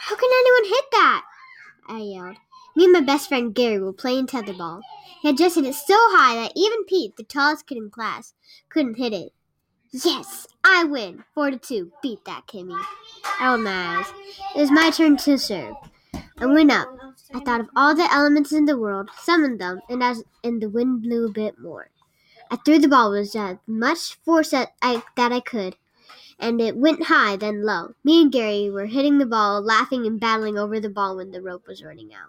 How can anyone hit that? I yelled. Me and my best friend Gary were playing tetherball. He had just hit it so high that even Pete, the tallest kid in class, couldn't hit it. Yes, I win. 4-2. Beat that, Kimmy. I rolled my eyes. It was my turn to serve. I went up. I thought of all the elements in the world, summoned them, and the wind blew a bit more. I threw the ball with as much force that I could, and it went high, then low. Me and Gary were hitting the ball, laughing and battling over the ball when the rope was running out.